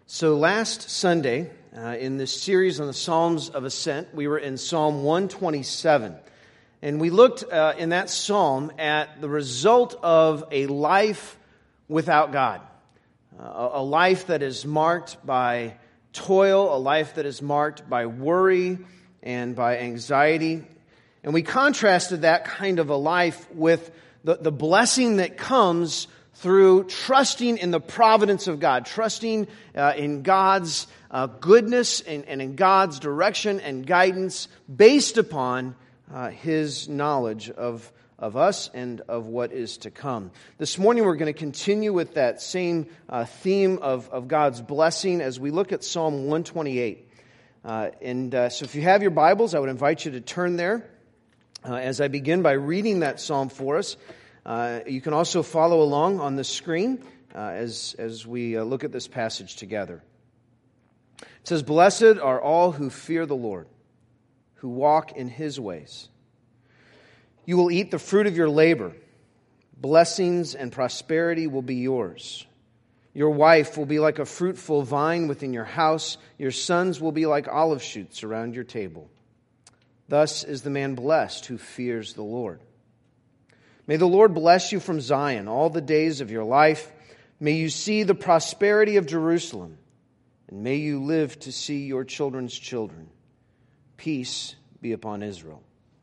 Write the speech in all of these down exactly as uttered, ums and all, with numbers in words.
So last Sunday, uh, in this series on the Psalms of Ascent, we were in Psalm one twenty-seven. And we looked uh, in that psalm at the result of a life without God. Uh, a life that is marked by toil, a life that is marked by worry and by anxiety. And we contrasted that kind of a life with the, the blessing that comes through trusting in the providence of God, trusting uh, in God's uh, goodness and, and in God's direction and guidance based upon uh, His knowledge of, of us and of what is to come. This morning we're going to continue with that same uh, theme of, of God's blessing as we look at Psalm one twenty-eight. Uh, and uh, so if you have your Bibles, I would invite you to turn there uh, as I begin by reading that psalm for us. Uh, you can also follow along on the screen uh, as, as we uh, look at this passage together. It says, "Blessed are all who fear the Lord, who walk in His ways. You will eat the fruit of your labor. Blessings and prosperity will be yours. Your wife will be like a fruitful vine within your house. Your sons will be like olive shoots around your table. Thus is the man blessed who fears the Lord. May the Lord bless you from Zion all the days of your life. May you see the prosperity of Jerusalem, and may you live to see your children's children. Peace be upon Israel."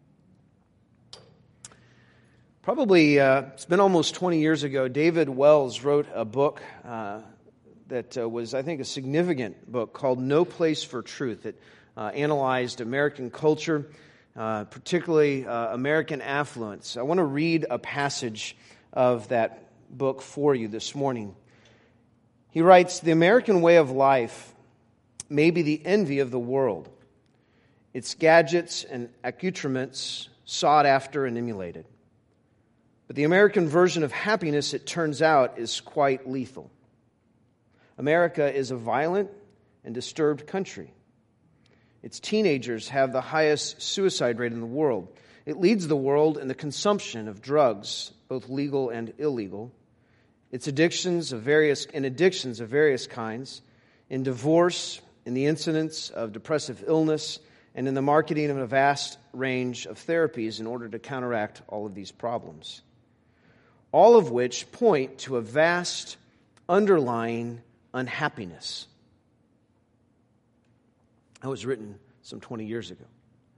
Probably, uh, it's been almost twenty years ago, David Wells wrote a book uh, that uh, was, I think, a significant book called No Place for Truth. It uh, analyzed American culture, Uh, particularly uh, American affluence. I want to read a passage of that book for you this morning. He writes, "The American way of life may be the envy of the world, its gadgets and accoutrements sought after and emulated. But the American version of happiness, it turns out, is quite lethal. America is a violent and disturbed country. Its teenagers have the highest suicide rate in the world. It leads the world in the consumption of drugs, both legal and illegal. Its addictions of various in addictions of various kinds, in divorce, in the incidence of depressive illness, and in the marketing of a vast range of therapies in order to counteract all of these problems. All of which point to a vast underlying unhappiness." That was written some twenty years ago.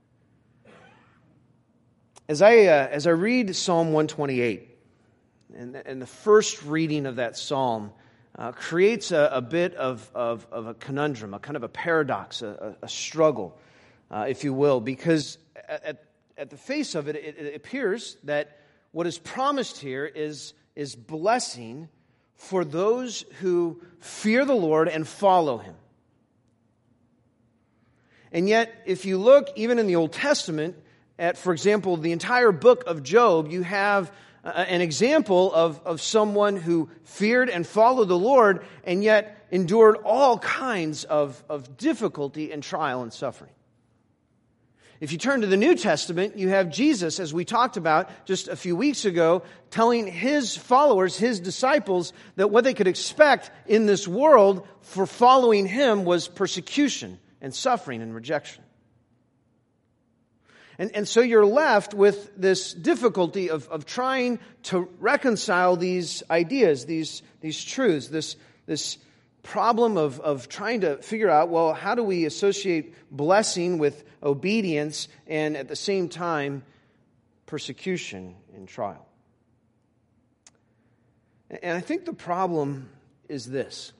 As I uh, as I read Psalm one twenty-eight, and, and the first reading of that psalm uh, creates a, a bit of, of, of a conundrum, a kind of a paradox, a, a struggle, uh, if you will, because at, at the face of it, it, it appears that what is promised here is, is blessing for those who fear the Lord and follow Him. And yet, if you look even in the Old Testament at, for example, the entire book of Job, you have uh, an example of, of someone who feared and followed the Lord and yet endured all kinds of, of difficulty and trial and suffering. If you turn to the New Testament, you have Jesus, as we talked about just a few weeks ago, telling His followers, His disciples, that what they could expect in this world for following Him was persecution and suffering and rejection. And, and so you're left with this difficulty of, of trying to reconcile these ideas, these, these truths, this, this problem of, of trying to figure out, well, how do we associate blessing with obedience and at the same time persecution and trial? And I think the problem is this.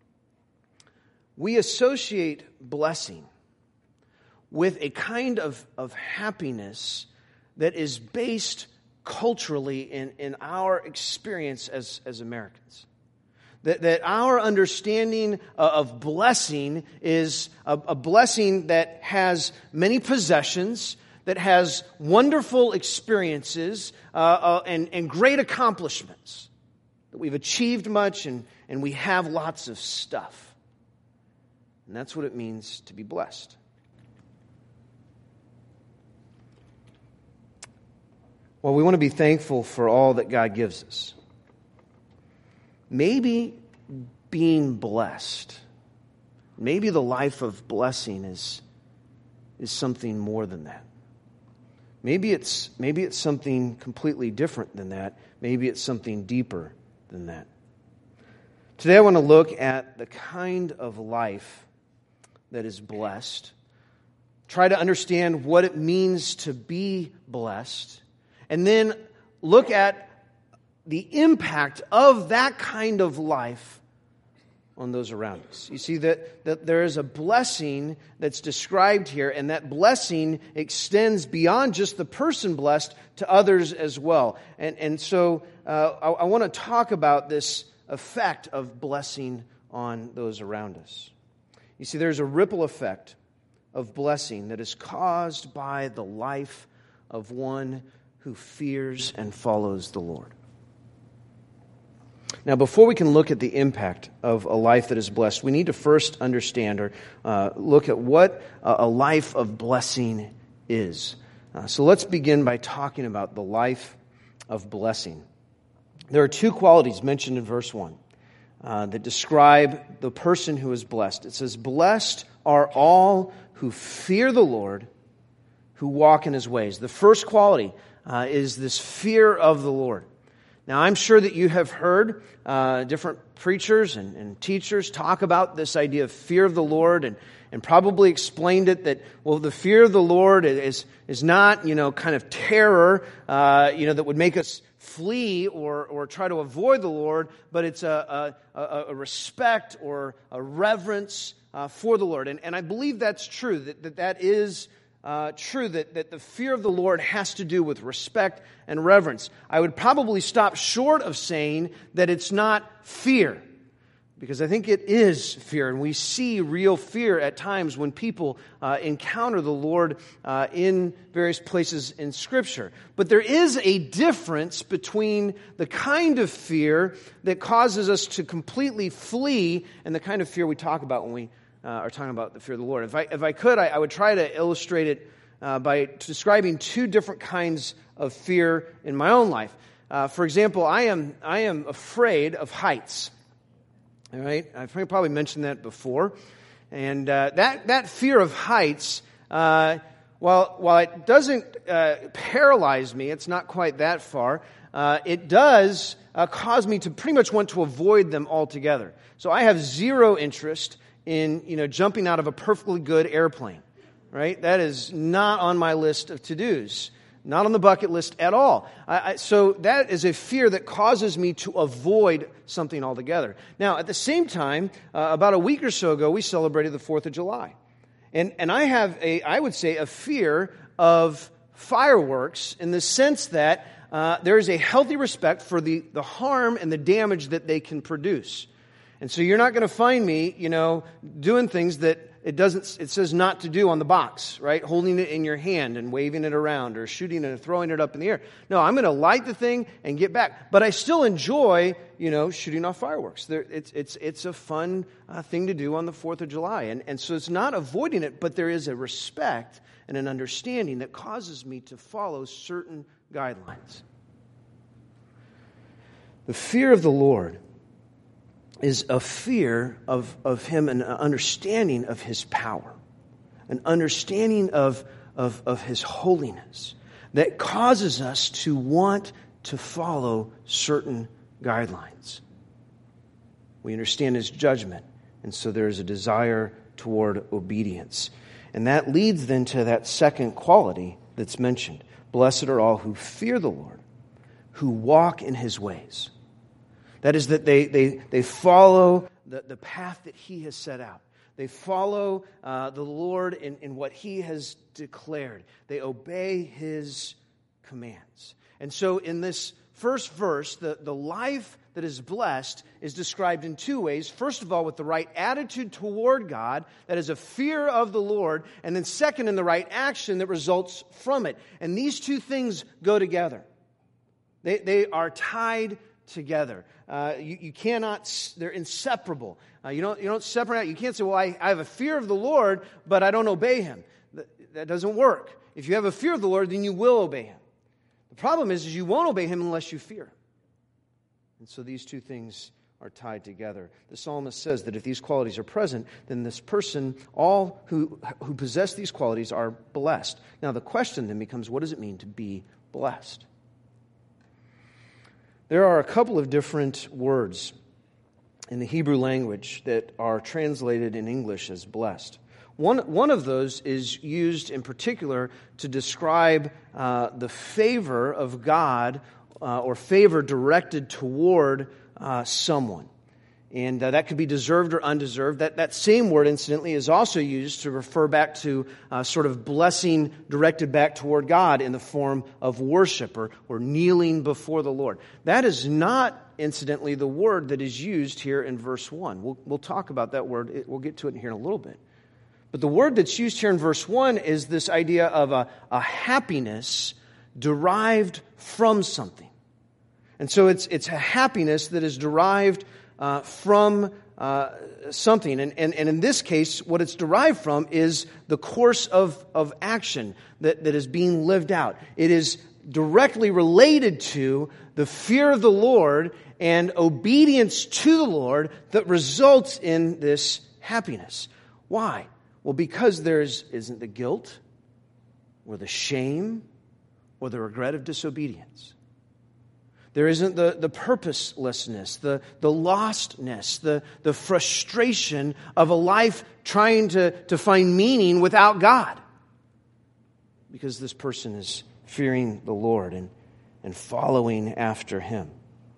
We associate blessing with a kind of, of happiness that is based culturally in, in our experience as, as Americans. That, that our understanding of blessing is a, a blessing that has many possessions, that has wonderful experiences uh, uh, and, and great accomplishments. That we've achieved much and, and we have lots of stuff. And that's what it means to be blessed. Well, we want to be thankful for all that God gives us. Maybe being blessed Maybe the life of blessing is, is something more than that. Maybe it's, maybe it's something completely different than that. Maybe it's something deeper than that. Today I want to look at the kind of life that is blessed. Try to understand what it means to be blessed. And then look at the impact of that kind of life on those around us. You see that, that there is a blessing that's described here, and that blessing extends beyond just the person blessed to others as well. And, and so uh, I, I want to talk about this effect of blessing on those around us. You see, there's a ripple effect of blessing that is caused by the life of one who fears and follows the Lord. Now, before we can look at the impact of a life that is blessed, we need to first understand or uh, look at what a life of blessing is. Uh, so let's begin by talking about the life of blessing. There are two qualities mentioned in verse one uh, that describe the person who is blessed. It says, "Blessed are all who fear the Lord, who walk in His ways." The first quality uh, is this fear of the Lord. Now, I'm sure that you have heard uh, different preachers and, and teachers talk about this idea of fear of the Lord, and, and probably explained it that, well, the fear of the Lord is is not, you know, kind of terror, uh, you know, that would make us flee or or try to avoid the Lord, but it's a a, a respect or a reverence uh, for the Lord, and and I believe that's true. That that, that is. Uh, true that, that the fear of the Lord has to do with respect and reverence. I would probably stop short of saying that it's not fear, because I think it is fear, and we see real fear at times when people uh, encounter the Lord uh, in various places in Scripture. But there is a difference between the kind of fear that causes us to completely flee and the kind of fear we talk about when we Uh, are talking about the fear of the Lord. If I if I could, I, I would try to illustrate it uh, by describing two different kinds of fear in my own life. Uh, for example, I am I am afraid of heights. All right, I've probably mentioned that before, and uh, that that fear of heights, uh, while while it doesn't uh, paralyze me, it's not quite that far. Uh, it does uh, cause me to pretty much want to avoid them altogether. So I have zero interest in, you know, jumping out of a perfectly good airplane, right? That is not on my list of to-dos, not on the bucket list at all. I, I, so that is a fear that causes me to avoid something altogether. Now, at the same time, uh, about a week or so ago, we celebrated the fourth of July. And, and I have a, I would say, a fear of fireworks in the sense that uh, there is a healthy respect for the, the harm and the damage that they can produce. And so you're not going to find me, you know, doing things that it doesn't, it says not to do on the box, right? Holding it in your hand and waving it around or shooting it and throwing it up in the air. No, I'm going to light the thing and get back. But I still enjoy, you know, shooting off fireworks. There, it's, it's, it's a fun uh, thing to do on the fourth of July. And, and so it's not avoiding it, but there is a respect and an understanding that causes me to follow certain guidelines. The fear of the Lord is a fear of, of Him, an understanding of His power, an understanding of, of, of His holiness that causes us to want to follow certain guidelines. We understand His judgment, and so there is a desire toward obedience. And that leads then to that second quality that's mentioned. Blessed are all who fear the Lord, who walk in His ways. That is, that they they they follow the, the path that He has set out. They follow uh, the Lord in, in what He has declared. They obey His commands. And so in this first verse, the, the life that is blessed is described in two ways. First of all, with the right attitude toward God, that is a fear of the Lord. And then second, in the right action that results from it. And these two things go together. They, they are tied together. Uh, you, you cannot, they're inseparable. Uh, you don't you don't separate out. You can't say, well, I, I have a fear of the Lord, but I don't obey Him. That, that doesn't work. If you have a fear of the Lord, then you will obey Him. The problem is, is you won't obey Him unless you fear Him. And so these two things are tied together. The psalmist says that if these qualities are present, then this person, all who, who possess these qualities are blessed. Now the question then becomes, what does it mean to be blessed? There are a couple of different words in the Hebrew language that are translated in English as blessed. One, one of those is used in particular to describe uh, the favor of God uh, or favor directed toward uh, someone. And uh, that could be deserved or undeserved. That, that same word, incidentally, is also used to refer back to uh, sort of blessing directed back toward God in the form of worship or, or kneeling before the Lord. That is not, incidentally, the word that is used here in verse one. We'll, we'll talk about that word. We'll get to it here in a little bit. But the word that's used here in verse one is this idea of a, a happiness derived from something. And so it's it's a happiness that is derived uh, from uh, something. And, and, and in this case, what it's derived from is the course of, of action that, that is being lived out. It is directly related to the fear of the Lord and obedience to the Lord that results in this happiness. Why? Well, because there isn't the guilt or the shame or the regret of disobedience. There isn't the, the purposelessness, the, the lostness, the, the frustration of a life trying to, to find meaning without God. Because this person is fearing the Lord and, and following after Him.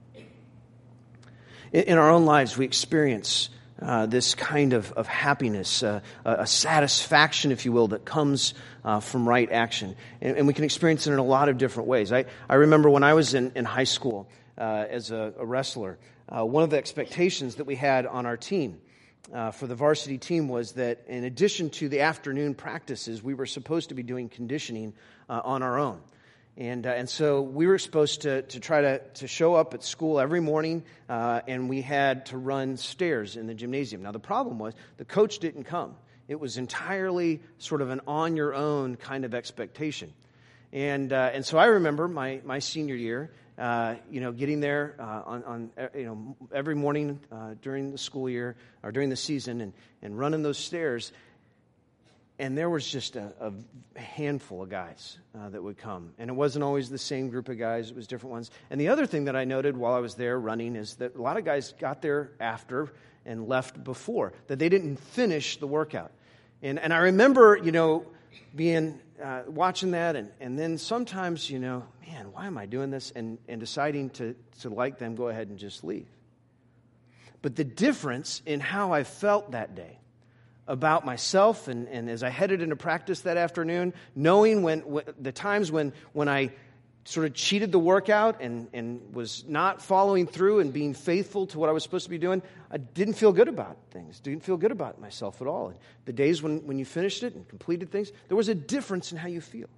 In, in our own lives, we experience Uh, this kind of, of happiness, uh, a satisfaction, if you will, that comes uh, from right action. And, and we can experience it in a lot of different ways. I, I remember when I was in, in high school uh, as a, a wrestler, uh, one of the expectations that we had on our team uh, for the varsity team was that in addition to the afternoon practices, we were supposed to be doing conditioning uh, on our own. And uh, and so we were supposed to to try to, to show up at school every morning, uh, and we had to run stairs in the gymnasium. Now, the problem was the coach didn't come. It was entirely sort of an on-your-own kind of expectation. And uh, and so I remember my, my senior year, uh, you know, getting there uh, on, on, you know, every morning uh, during the school year or during the season and, and running those stairs. And there was just a, a handful of guys uh, that would come. And it wasn't always the same group of guys. It was different ones. And the other thing that I noted while I was there running is that a lot of guys got there after and left before, that they didn't finish the workout. And and I remember, you know, being, uh, watching that. And, and then sometimes, you know, man, why am I doing this? And, and deciding to, to like them, go ahead and just leave. But the difference in how I felt that day about myself and, and as I headed into practice that afternoon, knowing when, when the times when when I sort of cheated the workout and, and was not following through and being faithful to what I was supposed to be doing, I didn't feel good about things, didn't feel good about myself at all. And the days when, when you finished it and completed things, there was a difference in how you feel.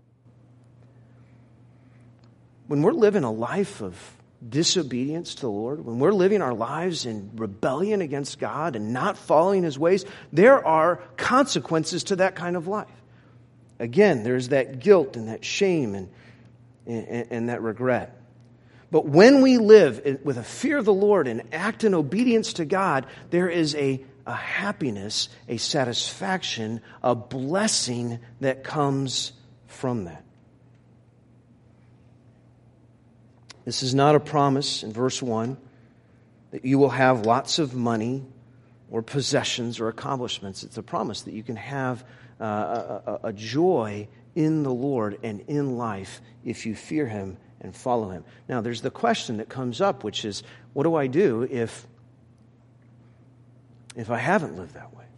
When we're living a life of disobedience to the Lord, when we're living our lives in rebellion against God and not following His ways, there are consequences to that kind of life. Again, there's that guilt and that shame and, and, and that regret. But when we live with a fear of the Lord and act in obedience to God, there is a, a happiness, a satisfaction, a blessing that comes from that. This is not a promise in verse one that you will have lots of money or possessions or accomplishments. It's a promise that you can have uh, a, a joy in the Lord and in life if you fear Him and follow Him. Now, there's the question that comes up, which is, what do I do if, if I haven't lived that way?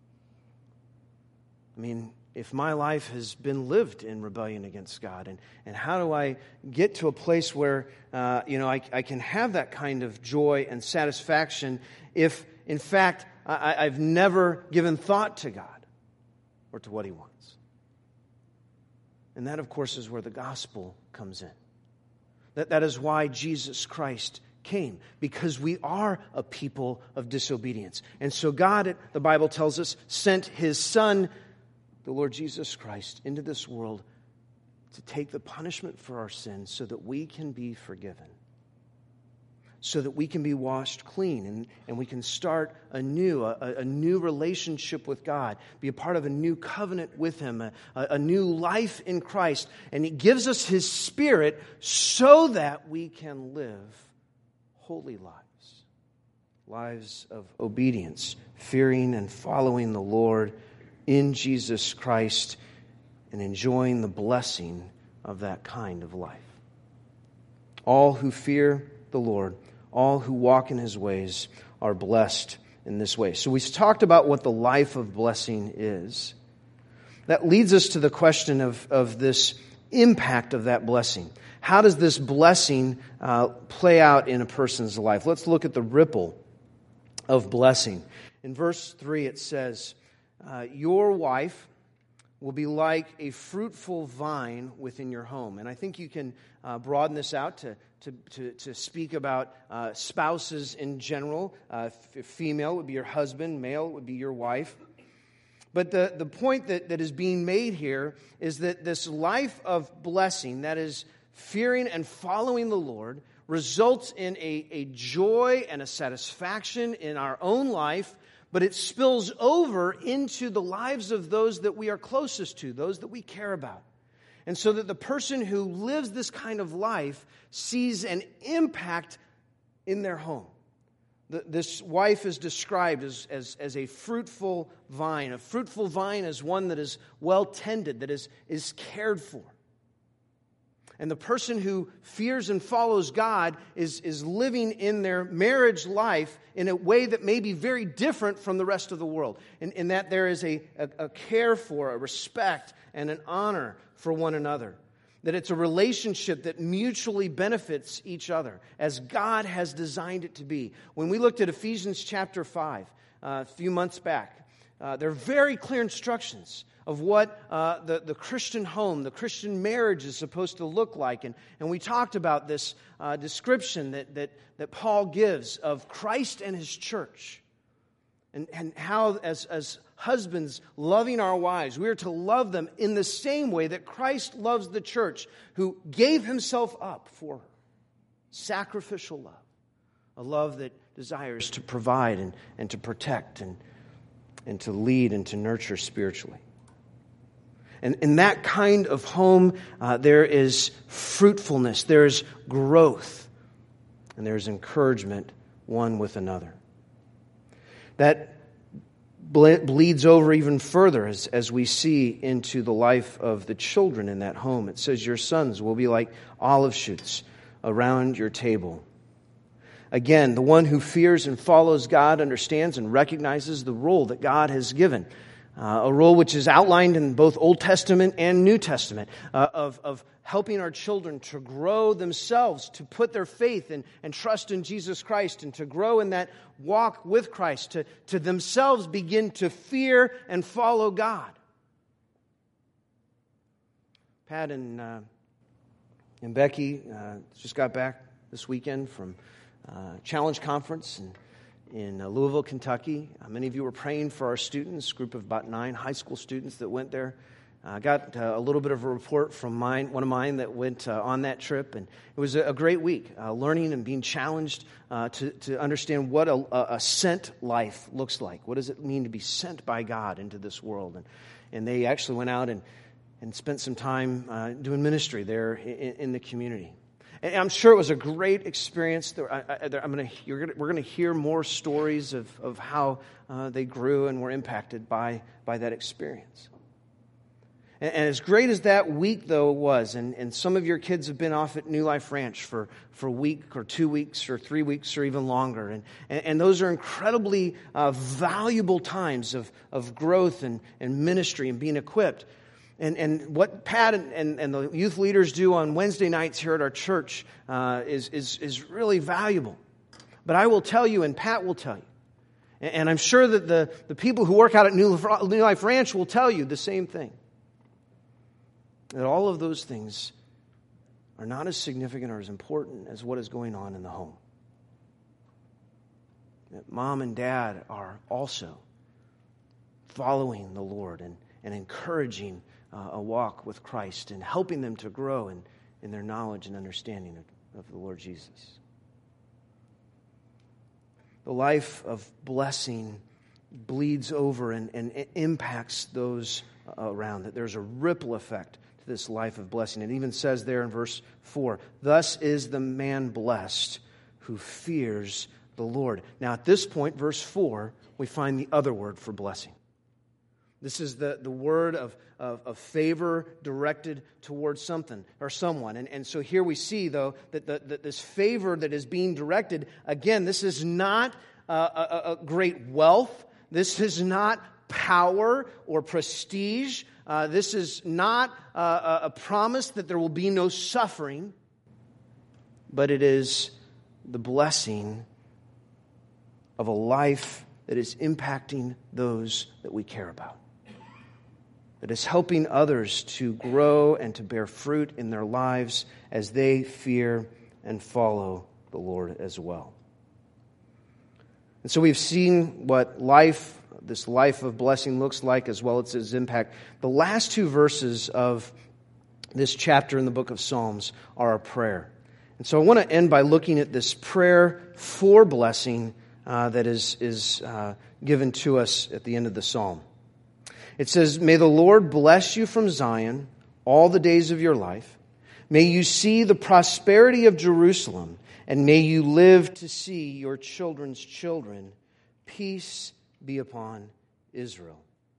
I mean, if my life has been lived in rebellion against God, and, and how do I get to a place where, uh, you know, I, I can have that kind of joy and satisfaction if, in fact, I, I've never given thought to God or to what He wants? And that, of course, is where the gospel comes in. That, that is why Jesus Christ came, because we are a people of disobedience. And so God, the Bible tells us, sent His Son, the Lord Jesus Christ, into this world to take the punishment for our sins so that we can be forgiven. so that we can be washed clean and, and we can start anew, a, a new relationship with God, be a part of a new covenant with Him, a, a new life in Christ. And He gives us His Spirit so that we can live holy lives, lives of obedience, fearing and following the Lord in Jesus Christ and enjoying the blessing of that kind of life. All who fear the Lord, all who walk in His ways are blessed in this way. So we talked about what the life of blessing is. That leads us to the question of, of this impact of that blessing. How does this blessing uh, play out in a person's life? Let's look at the ripple of blessing. In verse three it says, uh, your wife will be like a fruitful vine within your home. And I think you can uh, broaden this out to, to, to, to speak about uh, spouses in general. Uh, f- female would be your husband, male would be your wife. But the, the point that, that is being made here is that this life of blessing, that is fearing and following the Lord, results in a, a joy and a satisfaction in our own life, but it spills over into the lives of those that we are closest to, those that we care about. And so that the person who lives this kind of life sees an impact in their home. The, this wife is described as, as, as a fruitful vine. A fruitful vine is one that is well tended, that is, is cared for. And the person who fears and follows God is, is living in their marriage life in a way that may be very different from the rest of the world. In, in that there is a, a, a care for, a respect, and an honor for one another. That it's a relationship that mutually benefits each other, as God has designed it to be. When we looked at Ephesians chapter five uh, a few months back, uh, there are very clear instructions of what uh, the, the Christian home, the Christian marriage is supposed to look like. And, and we talked about this uh, description that, that, that Paul gives of Christ and His church. And, and how, as, as husbands loving our wives, we are to love them in the same way that Christ loves the church, who gave Himself up for her. Sacrificial love. A love that desires to provide and, and to protect and, and to lead and to nurture spiritually. And in that kind of home, uh, there is fruitfulness, there is growth, and there is encouragement one with another. That ble- bleeds over even further as, as we see into the life of the children in that home. It says, your sons will be like olive shoots around your table. Again, the one who fears and follows God understands and recognizes the role that God has given. Uh, a role which is outlined in both Old Testament and New Testament, uh, of, of helping our children to grow themselves, to put their faith in, and trust in Jesus Christ, and to grow in that walk with Christ, to, to themselves begin to fear and follow God. Pat and, uh, and Becky uh, just got back this weekend from uh, Challenge Conference, and in Louisville, Kentucky. Uh, many of you were praying for our students, a group of about nine high school students that went there. I uh, got uh, a little bit of a report from mine, one of mine that went uh, on that trip, and it was a, a great week, uh, learning and being challenged uh, to, to understand what a, a sent life looks like. What does it mean to be sent by God into this world? And, and they actually went out and, and spent some time uh, doing ministry there in, in the community. And I'm sure it was a great experience. There, I, I, I'm gonna, you're gonna, we're going to hear more stories of, of how uh, they grew and were impacted by, by that experience. And, and as great as that week, though, was, and, and some of your kids have been off at New Life Ranch for, for a week or two weeks or three weeks or even longer. And, and, and those are incredibly uh, valuable times of, of growth and, and ministry and being equipped. And and what Pat and, and, and the youth leaders do on Wednesday nights here at our church uh, is, is, is really valuable. But I will tell you, and Pat will tell you, and, and I'm sure that the, the people who work out at New, New Life Ranch will tell you the same thing. That all of those things are not as significant or as important as what is going on in the home. That mom and dad are also following the Lord and, and encouraging Uh, a walk with Christ and helping them to grow in, in their knowledge and understanding of, of the Lord Jesus. the life of blessing bleeds over and, and impacts those around, that there's a ripple effect to this life of blessing. It even says there in verse four, thus is the man blessed who fears the Lord. Now at this point, verse four, we find the other word for blessing. This is the, the word of, of, of favor directed towards something or someone. And, and so here we see, though, that, the, that this favor that is being directed, again, this is not uh, a, a great wealth. This is not power or prestige. Uh, this is not uh, a promise that there will be no suffering, but it is the blessing of a life that is impacting those that we care about, that is helping others to grow and to bear fruit in their lives as they fear and follow the Lord as well. And so we've seen what life, this life of blessing looks like, as well as its impact. The last two verses of this chapter in the book of Psalms are a prayer. And so I want to end by looking at this prayer for blessing uh, that is, is uh, given to us at the end of the psalm. It says, may the Lord bless you from Zion all the days of your life. May you see the prosperity of Jerusalem, and may you live to see your children's children. Peace be upon Israel.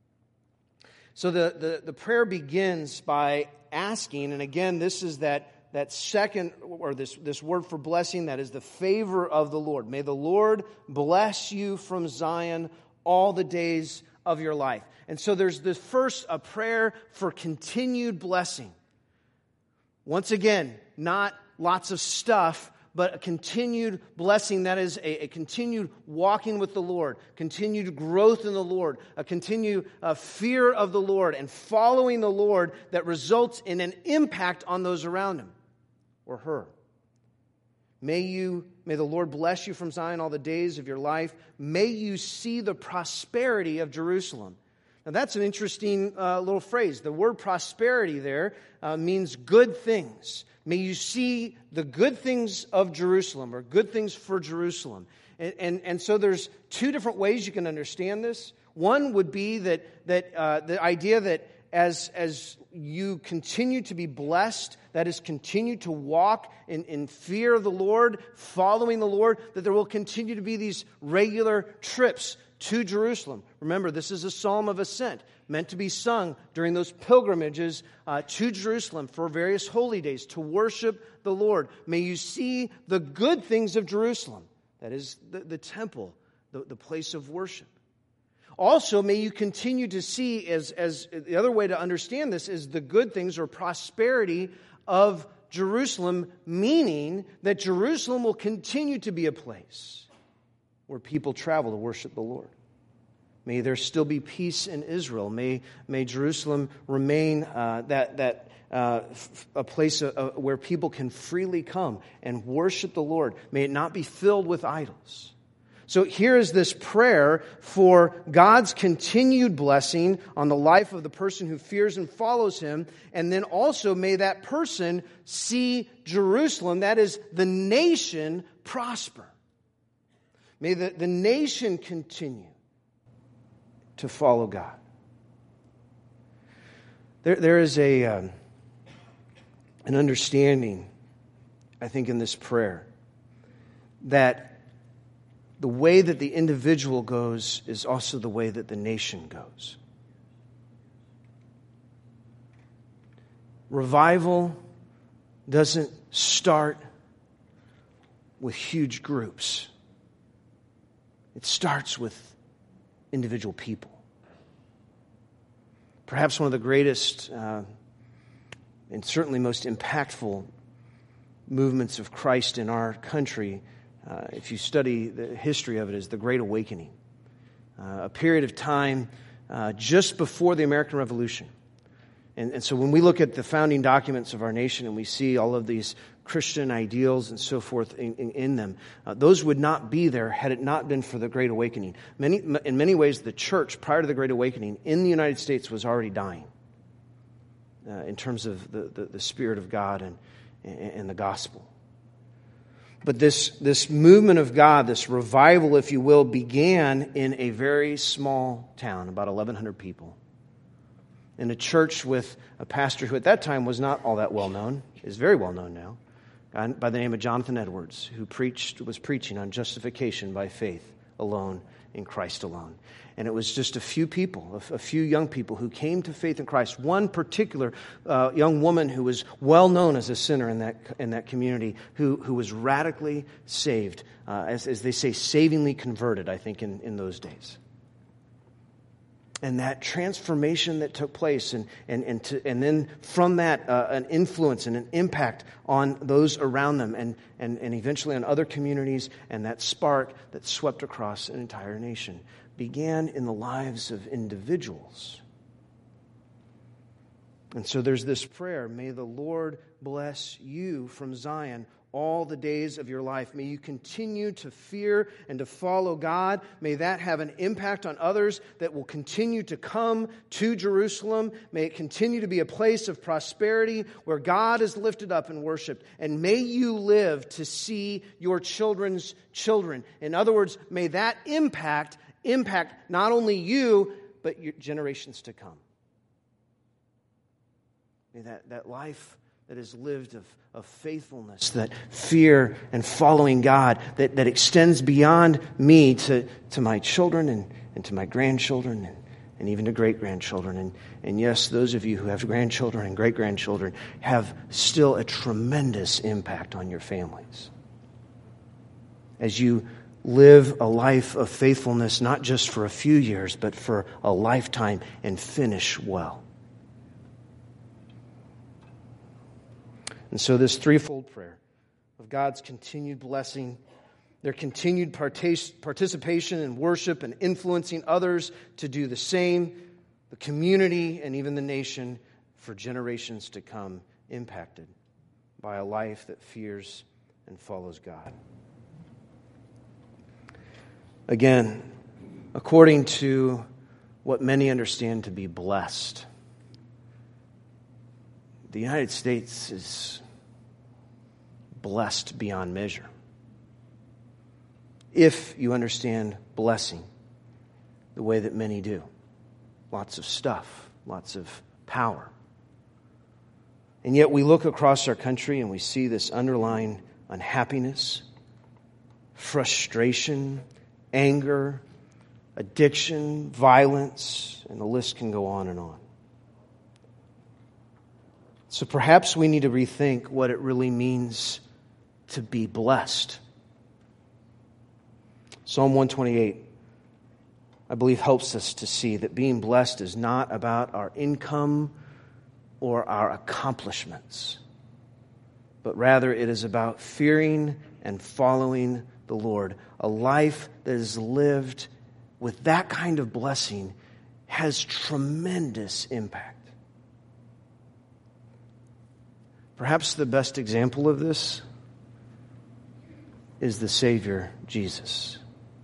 So the, the, the prayer begins by asking, and again, this is that, that second, or this, this word for blessing, that is the favor of the Lord. May the Lord bless you from Zion all the days of your life. And so there's the first, a prayer for continued blessing. Once again, not lots of stuff, but a continued blessing, that is a, a continued walking with the Lord, continued growth in the Lord, a continued uh, fear of the Lord and following the Lord that results in an impact on those around him or her. May you, may the Lord bless you from Zion all the days of your life. May you see the prosperity of Jerusalem. Now that's an interesting uh, little phrase. The word prosperity there uh, means good things. May you see the good things of Jerusalem, or good things for Jerusalem. And, and, and so there's two different ways you can understand this. One would be that, that uh, the idea that as, as you continue to be blessed, that is, continue to walk in, in fear of the Lord, following the Lord, that there will continue to be these regular trips to Jerusalem. Remember, this is a psalm of ascent, meant to be sung during those pilgrimages uh, to Jerusalem for various holy days to worship the Lord. May you see the good things of Jerusalem. That is the, the temple, the, the place of worship. Also, may you continue to see, as, as the other way to understand this is the good things or prosperity of Jerusalem, meaning that Jerusalem will continue to be a place where people travel to worship the Lord. May there still be peace in Israel. May, may Jerusalem remain uh, that, that uh, f- a place uh, where people can freely come and worship the Lord. May it not be filled with idols. So here is this prayer for God's continued blessing on the life of the person who fears and follows him. And then also may that person see Jerusalem, that is the nation, prosper. May the, the nation continue to follow God. There, there is a um, an understanding, I think, in this prayer that the way that the individual goes is also the way that the nation goes. Revival doesn't start with huge groups. It starts with individual people. Perhaps one of the greatest uh, and certainly most impactful movements of Christ in our country, uh, if you study the history of it, is the Great Awakening. Uh, a period of time uh, just before the American Revolution. And, and so when we look at the founding documents of our nation and we see all of these Christian ideals and so forth in, in, in them, uh, those would not be there had it not been for the Great Awakening. Many, in many ways, the church prior to the Great Awakening in the United States was already dying uh, in terms of the, the, the Spirit of God and, and, and the gospel. But this, this movement of God, this revival, if you will, began in a very small town, about eleven hundred people, in a church with a pastor who at that time was not all that well known, is very well known now, by the name of Jonathan Edwards, who preached was preaching on justification by faith alone in Christ alone. And it was just a few people, a, a few young people who came to faith in Christ. One particular uh, young woman who was well known as a sinner in that in that community, who who was radically saved, uh, as as they say, savingly converted, I think, in, in those days. And that transformation that took place, and and and, to, and then from that, uh, an influence and an impact on those around them, and, and, and eventually on other communities, and that spark that swept across an entire nation, began in the lives of individuals. And so there's this prayer, may the Lord bless you from Zion all the days of your life. May you continue to fear and to follow God. May that have an impact on others that will continue to come to Jerusalem. May it continue to be a place of prosperity where God is lifted up and worshiped. And may you live to see your children's children. In other words, may that impact impact not only you, but your generations to come. May that, that life that is lived of, of faithfulness, that fear and following God, that, that extends beyond me to, to my children and, and to my grandchildren and, and even to great-grandchildren. And, and yes, those of you who have grandchildren and great-grandchildren have still a tremendous impact on your families. As you live a life of faithfulness, not just for a few years, but for a lifetime, and finish well. And so this threefold prayer of God's continued blessing, their continued partic- participation in worship and influencing others to do the same, the community and even the nation for generations to come, impacted by a life that fears and follows God. Again, according to what many understand to be blessed, the United States is blessed beyond measure. If you understand blessing the way that many do. Lots of stuff, lots of power. And yet we look across our country and we see this underlying unhappiness, frustration, anger, addiction, violence, and the list can go on and on. So perhaps we need to rethink what it really means to be blessed. Psalm one twenty-eight, I believe, helps us to see that being blessed is not about our income or our accomplishments, but rather it is about fearing and following the Lord. A life that is lived with that kind of blessing has tremendous impact. Perhaps the best example of this is the Savior, Jesus.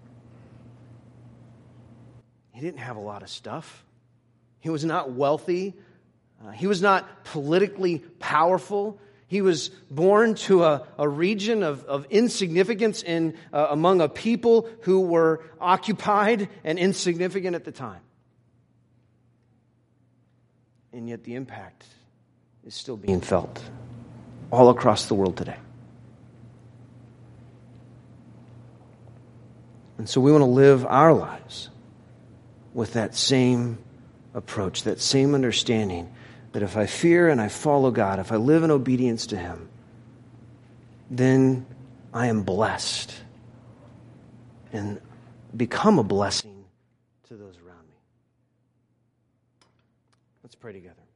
He didn't have a lot of stuff. He was not wealthy. Uh, he was not politically powerful. He was born to a, a region of, of insignificance in uh, among a people who were occupied and insignificant at the time. And yet the impact is still being felt all across the world today. And so we want to live our lives with that same approach, that same understanding that if I fear and I follow God, if I live in obedience to Him, then I am blessed and become a blessing to those around me. Let's pray together.